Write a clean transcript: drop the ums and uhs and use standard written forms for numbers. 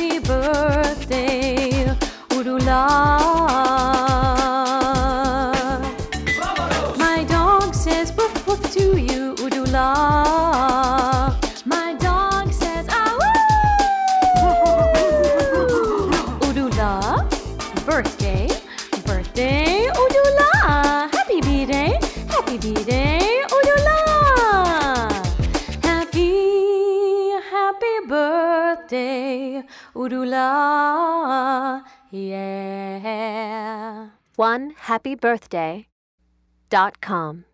happy birthday, Urula. My dog says woof woof to you, Urula. My dog says ah woo. Urula, birthday, birthday, Urula. Happy B-day, Urula. Happy birthday, Urula. Yeah. OneHappyBirthday.com